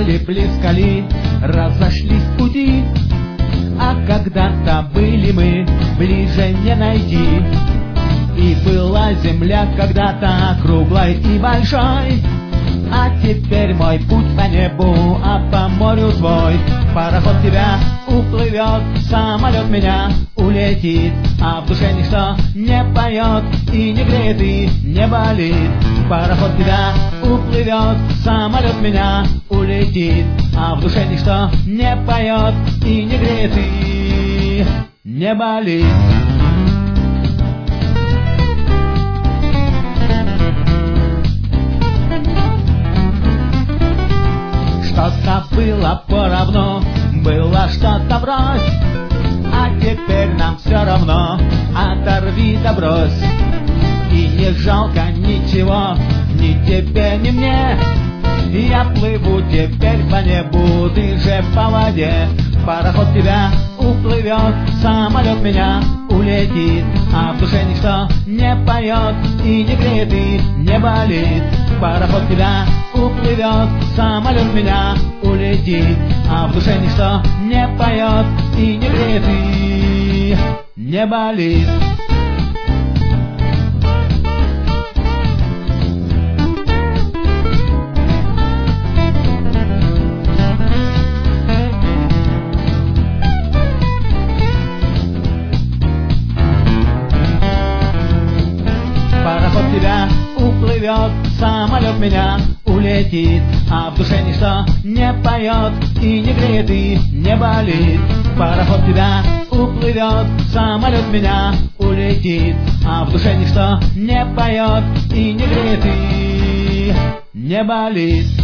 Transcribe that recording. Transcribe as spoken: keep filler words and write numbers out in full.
ли, близко ли, разошлись пути, а когда-то были мы, ближе не найти. И была земля когда-то круглой и большой, а теперь мой путь по небу, а по морю твой. Пароход тебя уплывет, самолет меня улетит, а в душе ничто не поет и не греет и не болит. Пароход тебя уплывет, самолет меня улетит, а в душе ничто не поет и не греет и не болит. Что-то было поровну, было что-то брось, а теперь нам все равно, оторви да брось. И не жалко ничего, ни тебе, ни мне, я плыву теперь по небу, ты же по воде. Пароход тебя уплывет, самолет меня улетит, а в душе ничто не поет и не греет и не болит. Пароход тебя уплывет, самолет меня улетит, а в душе ничто не поет и не греет и не болит. Пароход тебя уплывет, самолет меня улетит, а в душе ничто не поет и не греет и не болит. Пароход тебя уплывет, самолет меня улетит, а в душе ничто не поет и не греет и не болит.